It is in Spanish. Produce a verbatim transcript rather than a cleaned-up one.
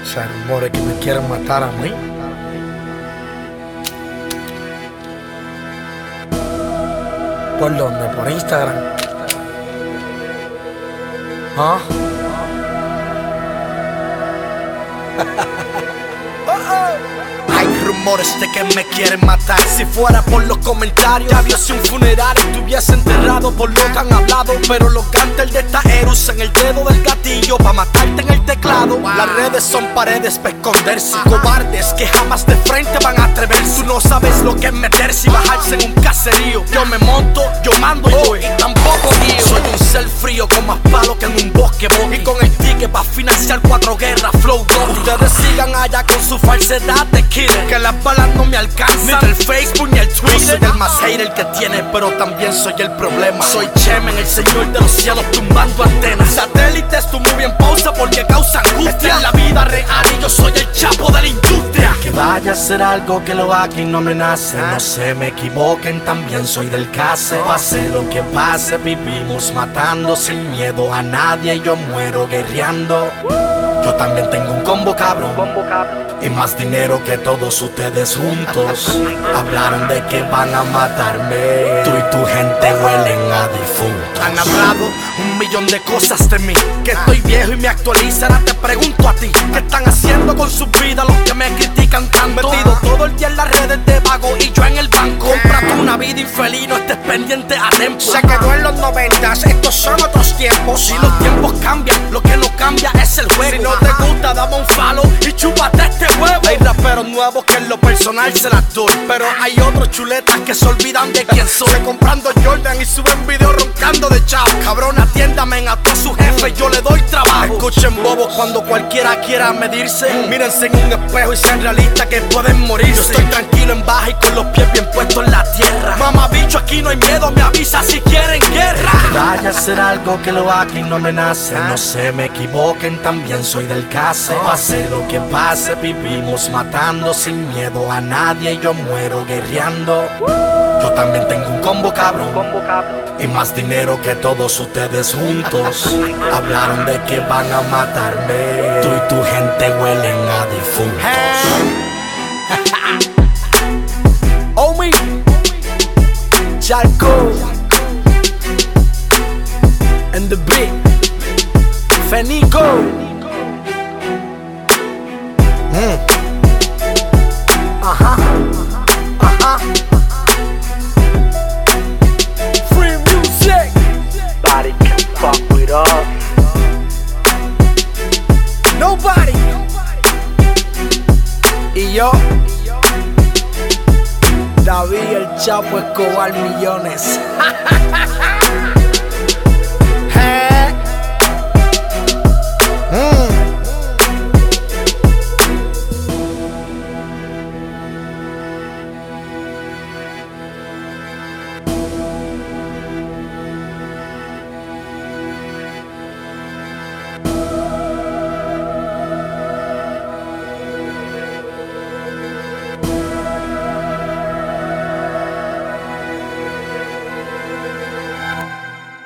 sea, rumores que me quieren matar a mí. ¿Por dónde? ¿Por Instagram? ¿Ah? Hay rumores de que me quieren matar. Si fuera por los comentarios, ya viese un funeral y estuviese enterrado por lo que han hablado. Pero los gánteres de esta Erus en el dedo del gatillo pa' matarte en el teclado. Wow. Las redes son paredes pa' esconderse. Ajá. Cobardes que jamás de frente van a atreverse. Tú no sabes lo que es meterse y bajarse en un caserío. Yo me monto, yo mando y voy, y tampoco guío. Soy un ser frío con más palo que en un bosque bosque. Y con el ticket pa' financiar cuatro guerras, flow go. Ustedes sigan allá con su falsedad de killer, que las balas no me alcanzan, ni el Facebook ni el Twitter. Yo soy el más hater que tiene, pero también soy el problema. Soy Chemen, el señor de los cielos tumbando antenas. Satélites tú muy bien pausa porque causa angustia. Esta es la vida real y yo soy el chapo de la industria. Que vaya a ser algo que lo haga y no me nace. No se me equivoquen, también soy del case. Pase lo que pase, vivimos matando sin miedo a nadie. Yo muero guerreando. Yo también tengo un combo cabrón y más dinero que todos ustedes juntos. Hablaron de que van a matarme. Tú y tu gente huelen a difuntos. Han hablado un millón de cosas de mí, que estoy viejo y me actualizan. Ahora te pregunto a ti, ¿qué están haciendo con sus vidas los que me critican tanto? Metido todo el día en las redes de vago y yo en el banco. Cómprate una vida infeliz, no estés pendiente a tiempo. Se quedó en los noventas, estos son otros tiempos. Si los tiempos cambian, lo que no cambia es el juego. Si no te gusta, dame un follow y chúpate este huevo. Hay raperos nuevos que en lo personal se las doy, pero hay otros chuletas que se olvidan de quién soy. Se comprando Jordan y suben videos roncando de chavo. Cabrón, atiéndame a todos sus jefes, yo le doy trabajo. Escuchen bobos cuando cualquiera quiera medirse. Mírense en un espejo y sean realistas que pueden morirse. Yo estoy tranquilo en baja y con los pies bien puestos en la tierra. Mamá bicho, aquí no hay miedo, me avisa si quieren guerra. Vaya a ser algo que lo haga y no me nace. No se me equivoquen, también soy del case. Pase lo que pase, vivimos matando sin miedo a nadie. Yo muero guerreando. Yo también tengo un combo cabrón y más dinero que todos ustedes juntos. Hablaron de que van a matarme. Tú y tu gente huelen a difuntos. Oh me, Charco and the beat, Fenico. Mm. Ajá, ajá. Free music. Nobody can fuck with us. Nobody. Y yo, David el Chapo Escobar Millones.